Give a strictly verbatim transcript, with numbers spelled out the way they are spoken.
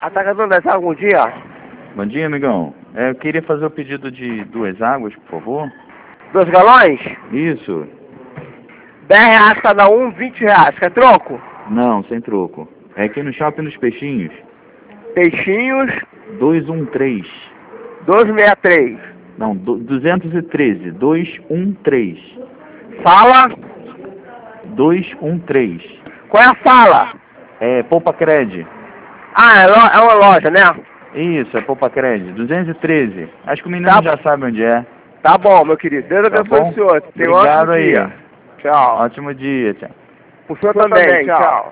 Atacadão das Águas, bom dia. Bom dia, amigão. É, eu queria fazer o pedido de duas águas, por favor. Dois galões? Isso. dez reais cada um, vinte reais. Quer troco? Não, sem troco. É aqui no Shopping dos Peixinhos. Peixinhos, dois um três. duzentos e sessenta e três. Não, do- duzentos e treze. dois um três. Fala. dois um três. Qual é a fala? É Poupa Cred. Ah, é, lo é uma loja, né? Isso, é Poupa Cred. duzentos e treze. Acho que o menino Tá. já sabe onde é. Tá bom, meu querido. Deus Tá abençoe bom? o senhor. Tenha um Obrigado ótimo aí. dia. Tchau. Ótimo dia, tchau. O senhor também. Tchau.